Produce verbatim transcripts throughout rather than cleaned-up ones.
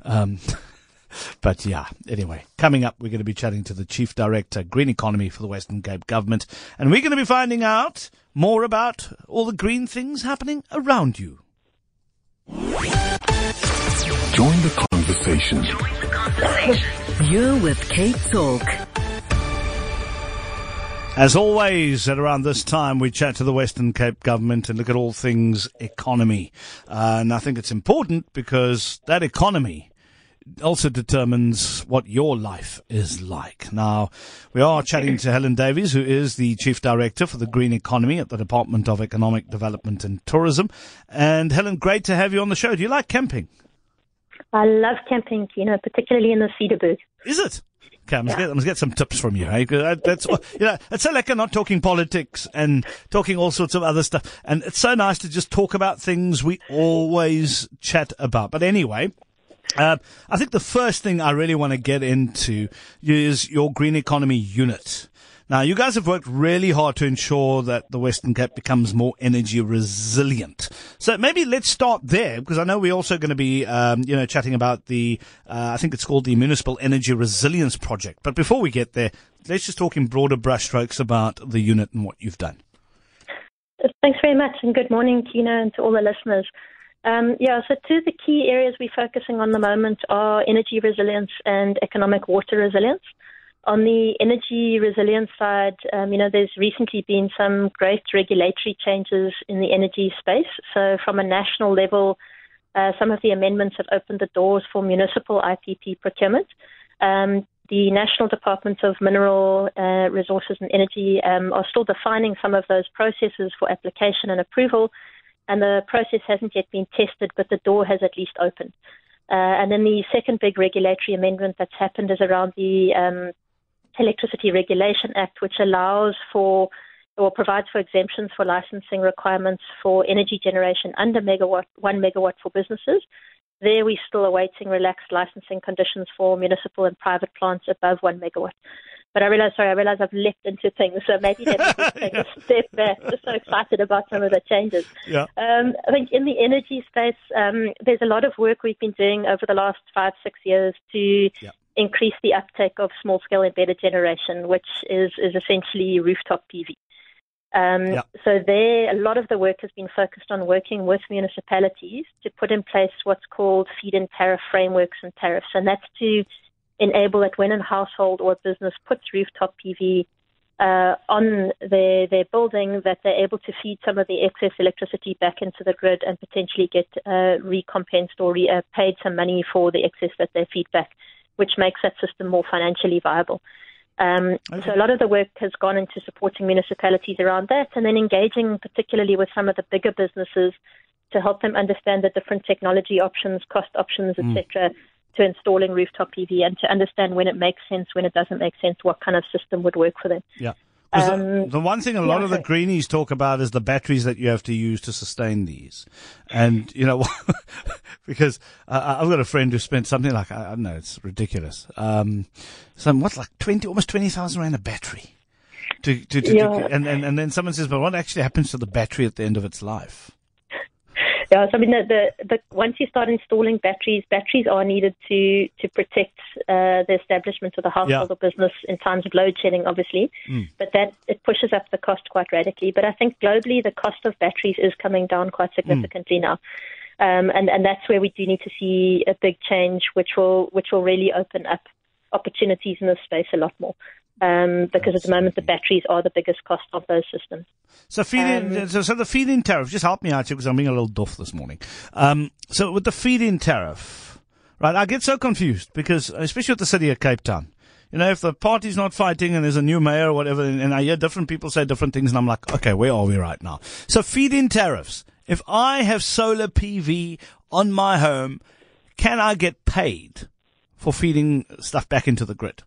Um, but yeah, anyway, coming up, we're going to be chatting to the Chief Director, Green Economy for the Western Cape Government. And we're going to be finding out more about all the green things happening around you. Join the conversation. Join the conversation. You're with Cape Talk. As always, at around this time, we chat to the Western Cape Government and look at all things economy. Uh, and I think it's important because that economy also determines what your life is like. Now, we are chatting to Helen Davies, who is the Chief Director for the Green Economy at the Department of Economic Development and Tourism. And Helen, great to have you on the show. Do you like camping? I love camping, you know, particularly in the Cederberg. Is it? Okay, I must, Yeah. get, I must get some tips from you. Hey? That's, you know, it's so lekker not talking politics and talking all sorts of other stuff. And it's so nice to just talk about things we always chat about. But anyway, uh, I think the first thing I really want to get into is your Green Economy unit. Now, you guys have worked really hard to ensure that the Western Cape becomes more energy resilient. So maybe let's start there, because I know we're also going to be, um, you know, chatting about the, uh, I think it's called the Municipal Energy Resilience Project. But before we get there, let's just talk in broader brushstrokes about the unit and what you've done. Thanks very much, and good morning, Tina, and to all the listeners. Um, yeah, so two of the key areas we're focusing on at the moment are energy resilience and economic water resilience. On the energy resilience side, um, you know, there's recently been some great regulatory changes in the energy space. So from a national level, uh, some of the amendments have opened the doors for municipal I P P procurement. Um, the National Department of Mineral uh, Resources and Energy um, are still defining some of those processes for application and approval, and the process hasn't yet been tested, but the door has at least opened. Uh, and then the second big regulatory amendment that's happened is around the um, Electricity Regulation Act, which allows for or provides for exemptions for licensing requirements for energy generation under megawatt, one megawatt for businesses. There we're still awaiting relaxed licensing conditions for municipal and private plants above one megawatt. But I realize, sorry, I realize I've leapt into things, so maybe let me just take a step back. I'm just so excited about some of the changes. Yeah. Um, I think in the energy space, um, there's a lot of work we've been doing over the last five, six years to Yeah. increase the uptake of small-scale embedded generation, which is, is essentially rooftop P V. Um, Yeah. So there, a lot of the work has been focused on working with municipalities to put in place what's called feed-in tariff frameworks and tariffs, and that's to enable that when a household or a business puts rooftop P V uh, on their, their building, that they're able to feed some of the excess electricity back into the grid and potentially get uh, recompensed or re- uh, paid some money for the excess that they feed back, which makes that system more financially viable. Um, Okay. So a lot of the work has gone into supporting municipalities around that, and then engaging particularly with some of the bigger businesses to help them understand the different technology options, cost options, et cetera, to installing rooftop P V, and to understand when it makes sense, when it doesn't make sense, what kind of system would work for them. Yeah. 'Cause the, Um, the one thing a lot yeah, of the sorry. greenies talk about is the batteries that you have to use to sustain these. And, you know, because uh, I've got a friend who spent something like, I don't know, it's ridiculous. Um, some, what's like twenty, almost twenty thousand rand a battery. To, to, to, Yeah. to, and, and, and then someone says, but what actually happens to the battery at the end of its life? Yeah, so I mean, the, the, the, once you start installing batteries, batteries are needed to, to protect uh, the establishment of the household Yeah. or business in times of load shedding, obviously. Mm. But that it pushes up the cost quite radically. But I think globally, the cost of batteries is coming down quite significantly now. Um, and, and that's where we do need to see a big change, which will which will really open up opportunities in this space a lot more. Um, because at the moment, the batteries are the biggest cost of those systems. So feed-in, Um, so, so the feed-in tariff, just help me out here because I'm being a little duff this morning. Um, so with the feed-in tariff, right, I get so confused because, especially with the city of Cape Town, you know, if the party's not fighting and there's a new mayor or whatever, and, and I hear different people say different things, and I'm like, okay, where are we right now? So feed-in tariffs. If I have solar P V on my home, can I get paid for feeding stuff back into the grid?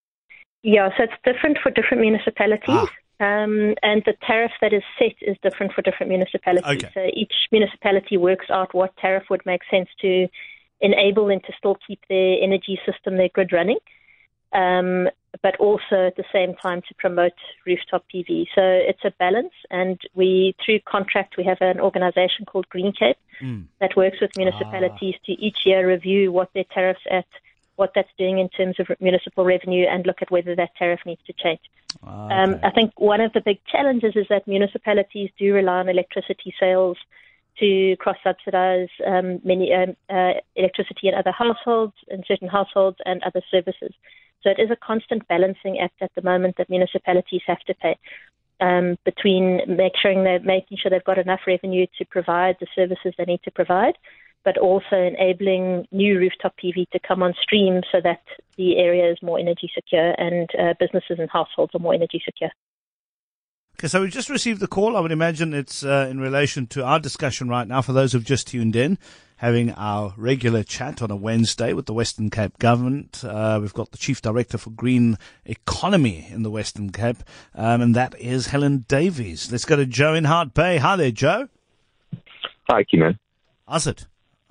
Yeah, so it's different for different municipalities. Ah. Um, and the tariff that is set is different for different municipalities. Okay. So each municipality works out what tariff would make sense to enable them to still keep their energy system, their grid running. Um, but also at the same time to promote rooftop P V. So it's a balance, and we, through contract, we have an organization called Green Cape mm. that works with municipalities ah. to each year review what their tariffs at, what that's doing in terms of municipal revenue, and look at whether that tariff needs to change. Ah, okay. um, I think one of the big challenges is that municipalities do rely on electricity sales to cross-subsidize um, many um, uh, electricity in other households, in certain households, and other services. So it is a constant balancing act at the moment that municipalities have to pay um, between make sure that, making sure they've got enough revenue to provide the services they need to provide, but also enabling new rooftop P V to come on stream so that the area is more energy secure and uh, businesses and households are more energy secure. Okay, so we just received the call. I would imagine it's uh, in relation to our discussion right now. For those who've just tuned in, having our regular chat on a Wednesday with the Western Cape government. Uh, we've got the Chief Director for Green Economy in the Western Cape, um, and that is Helen Davies. Let's go to Joe in Hart Bay. Hi there, Joe. Hi, Keenan. How's it?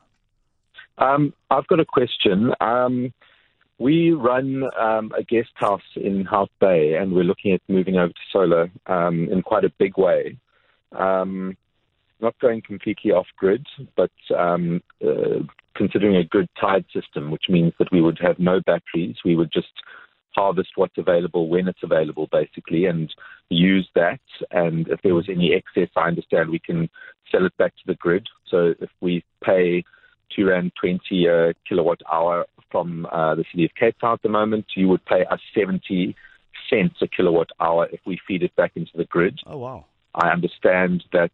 Um, I've got a question. Um, we run um, a guest house in Hart Bay, and we're looking at moving over to solar um, in quite a big way. Um, not going completely off-grid, but um, uh, considering a good tide system, which means that we would have no batteries. We would just harvest what's available when it's available, basically, and use that. And if there was any excess, I understand we can sell it back to the grid. So if we pay two rand twenty a kilowatt hour from uh, the city of Cape Town at the moment, you would pay us seventy cents a kilowatt hour if we feed it back into the grid. Oh, wow. I understand that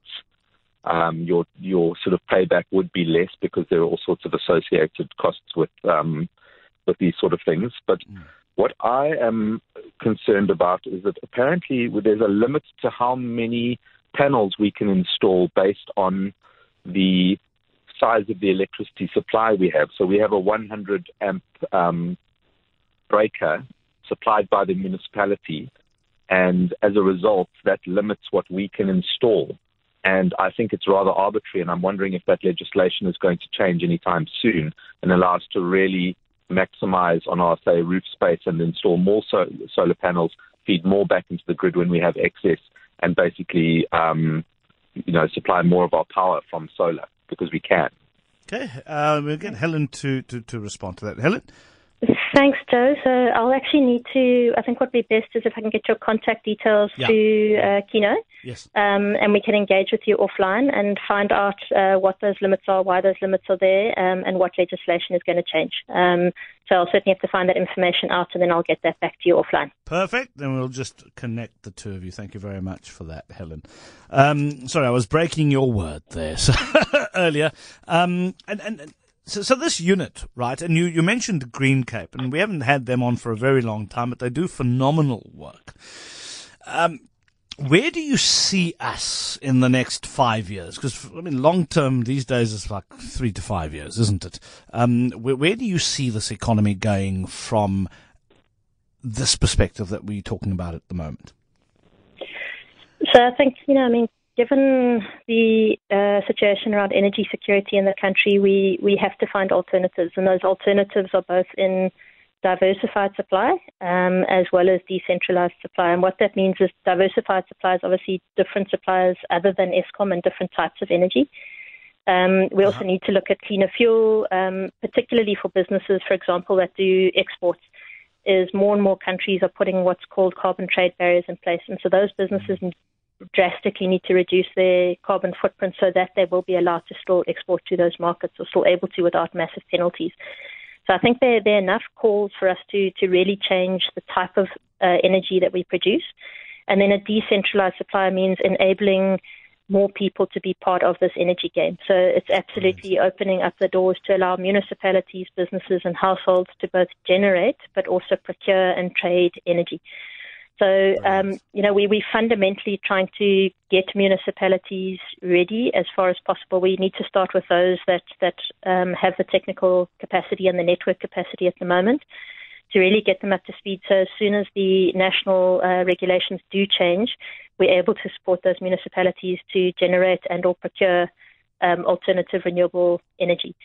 um, your your sort of payback would be less because there are all sorts of associated costs with um, with these sort of things. But mm. what I am concerned about is that apparently there's a limit to how many panels we can install based on the size of the electricity supply we have. So we have a one hundred amp um, breaker supplied by the municipality, and as a result, that limits what we can install. And I think it's rather arbitrary, and I'm wondering if that legislation is going to change anytime soon and allow us to really maximize on our, say, roof space and install more so- solar panels, feed more back into the grid when we have excess, and basically, um, you know, supply more of our power from solar because we can. Okay, uh, we'll get Helen to, to, to respond to that. Helen? Thanks, Joe. So I'll actually need to, I think what would be best is if I can get your contact details yeah. to uh, Kino. Yes. Um, and we can engage with you offline and find out uh, what those limits are, why those limits are there, um, and what legislation is going to change. Um, so I'll certainly have to find that information out, and then I'll get that back to you offline. Perfect. Then we'll just connect the two of you. Thank you very much for that, Helen. Um, sorry, I was breaking your word there so earlier. Um, and, and So, so this unit, right, and you, you mentioned Green Cape, and we haven't had them on for a very long time, but they do phenomenal work. Um, where do you see us in the next five years? Because, I mean, long-term these days is like three to five years, isn't it? Um, where, where do you see this economy going from this perspective that we're talking about at the moment? So I think, you know, I mean, given the uh, situation around energy security in the country, we, we have to find alternatives, and those alternatives are both in diversified supply um, as well as decentralized supply. And what that means is diversified supply is obviously different suppliers other than Eskom and different types of energy. Um, we also need to look at cleaner fuel, um, particularly for businesses, for example, that do exports. Is more and more countries are putting what's called carbon trade barriers in place, and so those businesses drastically need to reduce their carbon footprint so that they will be allowed to still export to those markets, or still able to without massive penalties. So I think there, there are enough calls for us to, to really change the type of uh, energy that we produce. And then a decentralized supply means enabling more people to be part of this energy game. So it's absolutely yes. opening up the doors to allow municipalities, businesses and households to both generate but also procure and trade energy. So, um, you know, we, we're fundamentally trying to get municipalities ready as far as possible. We need to start with those that, that um, have the technical capacity and the network capacity at the moment to really get them up to speed. So as soon as the national uh, regulations do change, we're able to support those municipalities to generate and or procure um, alternative renewable energy.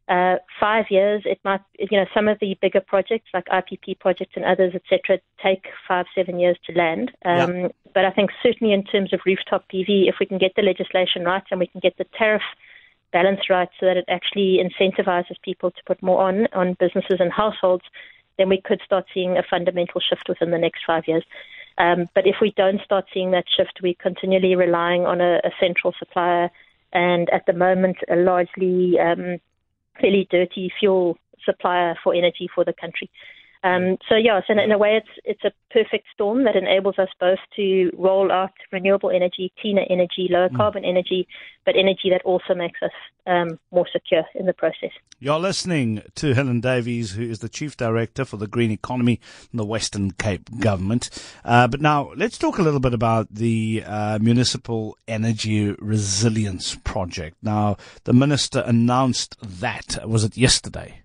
Uh, five years, it might, you know, some of the bigger projects like I P P projects and others, et cetera, take five, seven years to land. Um, Yeah. But I think certainly in terms of rooftop P V, if we can get the legislation right and we can get the tariff balance right so that it actually incentivizes people to put more on, on businesses and households, then we could start seeing a fundamental shift within the next five years. Um, but if we don't start seeing that shift, we're continually relying on a, a central supplier and at the moment a largely um, fairly dirty fuel supplier for energy for the country. Um, so, yeah, so in, in a way it's it's a perfect storm that enables us both to roll out renewable energy, cleaner energy, lower carbon mm. energy, but energy that also makes us um, more secure in the process. You're listening to Helen Davies, who is the Chief Director for the Green Economy in the Western Cape Government. Uh, but now let's talk a little bit about the uh, Municipal Energy Resilience Project. Now, the Minister announced that, was it yesterday?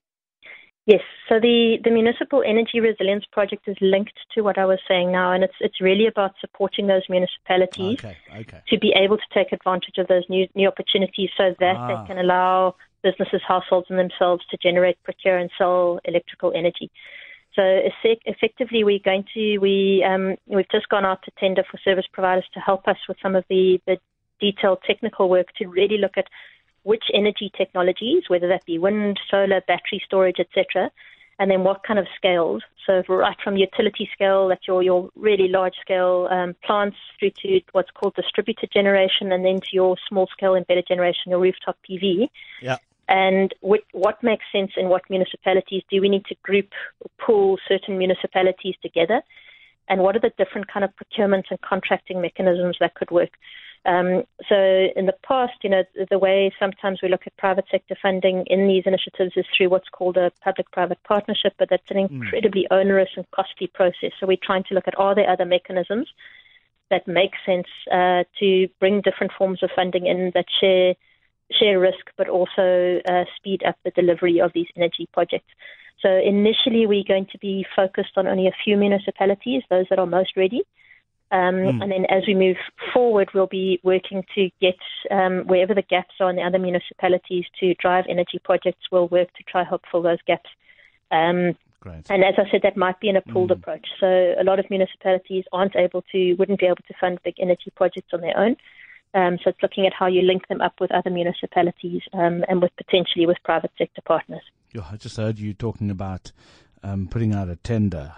Yes, so the, the Municipal Energy Resilience Project is linked to what I was saying now, and it's it's really about supporting those municipalities okay, okay. to be able to take advantage of those new new opportunities so that Ah. they can allow businesses, households, and themselves to generate, procure, and sell electrical energy. So effect- effectively, we're going to we um, we've just gone out to tender for service providers to help us with some of the, the detailed technical work to really look at which energy technologies, whether that be wind, solar, battery storage, et cetera, and then what kind of scales. So right from utility scale, that's your, your really large-scale um, plants, through to what's called distributed generation, and then to your small-scale embedded generation, your rooftop P V. Yeah. And what, what makes sense in what municipalities? Do we need to group or pool certain municipalities together? And what are the different kind of procurement and contracting mechanisms that could work? Um, so in the past, you know, the way sometimes we look at private sector funding in these initiatives is through what's called a public-private partnership, but that's an incredibly mm. onerous and costly process. So we're trying to look at, are there other mechanisms that make sense uh, to bring different forms of funding in that share share risk, but also uh, speed up the delivery of these energy projects. So initially, we're going to be focused on only a few municipalities, those that are most ready. Um, mm. And then as we move forward, we'll be working to get um, wherever the gaps are in the other municipalities to drive energy projects. We'll work to try help fill those gaps. Um, Great. And as I said, that might be in a pooled mm. approach. So a lot of municipalities aren't able to, wouldn't be able to fund big energy projects on their own. Um, so it's looking at how you link them up with other municipalities um, and with potentially with private sector partners. Yeah, I just heard you talking about um, putting out a tender.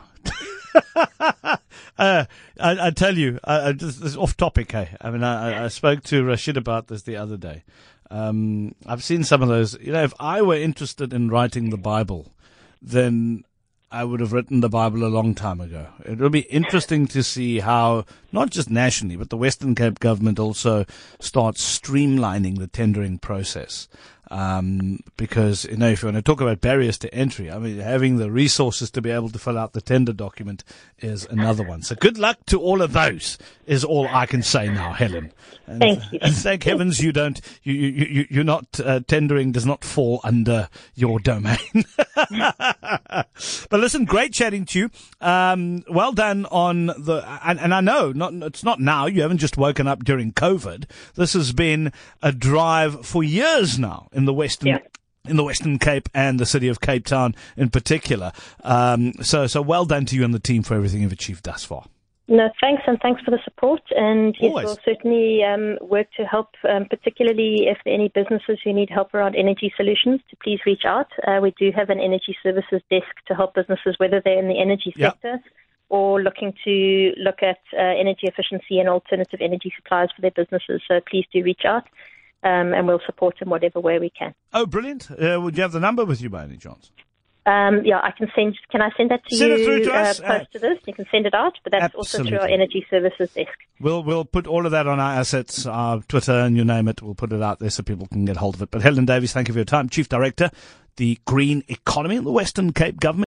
uh, I, I tell you, I, I just, this is off topic. Hey, I mean, I, I spoke to Rashid about this the other day. Um, I've seen some of those. You know, if I were interested in writing the Bible, then I would have written the Bible a long time ago. It will be interesting to see how, not just nationally, but the Western Cape government also starts streamlining the tendering process. Um, because, you know, if you want to talk about barriers to entry, I mean, having the resources to be able to fill out the tender document is another one. So good luck to all of those is all I can say now, Helen. And, thank you. And thank heavens you don't, you, you, you, you're not, uh, tendering does not fall under your domain. But listen, great chatting to you. Um, well done on the, and, and I know not, it's not now. You haven't just woken up during COVID. This has been a drive for years now in the Western, yeah. in the Western Cape and the city of Cape Town in particular. Um, so, so well done to you and the team for everything you've achieved thus far. No, thanks, and thanks for the support. And yes, Always. we'll certainly um, work to help, um, particularly if there are any businesses who need help around energy solutions, to please reach out. Uh, we do have an energy services desk to help businesses, whether they're in the energy Yep. sector or looking to look at uh, energy efficiency and alternative energy supplies for their businesses. So please do reach out, um, and we'll support in whatever way we can. Oh, brilliant. Uh, would you have the number with you by any chance? Um, yeah, I can send. Can I send that to Send you? it through to us. Uh, post to this. You can send it out, but that's Absolutely. also through our energy services desk. We'll we'll put all of that on our assets, our Twitter, and you name it. We'll put it out there so people can get hold of it. But Helen Davies, thank you for your time, Chief Director, the Green Economy in the Western Cape Government.